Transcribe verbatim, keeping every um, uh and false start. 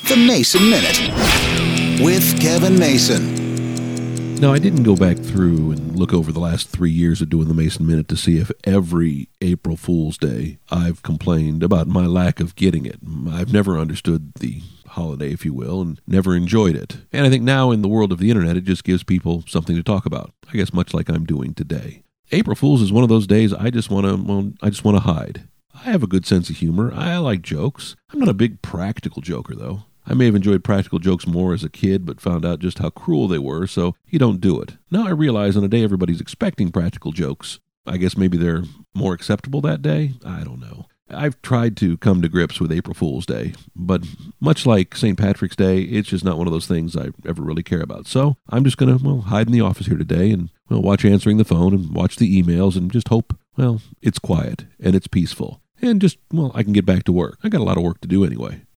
The Mason Minute with Kevin Mason. Now, I didn't go back through and look over the last three years of doing the Mason Minute to see if every April Fool's Day I've complained about my lack of getting it. I've never understood the holiday, if you will, and never enjoyed it. And I think now in the world of the internet, it just gives people something to talk about, I guess much like I'm doing today. April Fool's is one of those days I just want to, well, I just want to hide. I have a good sense of humor. I like jokes. I'm not a big practical joker, though. I may have enjoyed practical jokes more as a kid, but found out just how cruel they were, so you don't do it. Now I realize on a day everybody's expecting practical jokes, I guess maybe they're more acceptable that day? I don't know. I've tried to come to grips with April Fool's Day, but much like Saint Patrick's Day, it's just not one of those things I ever really care about. So I'm just going to, well, hide in the office here today and, well, watch answering the phone and watch the emails and just hope, well, it's quiet and it's peaceful. And just, well, I can get back to work. I got a lot of work to do anyway.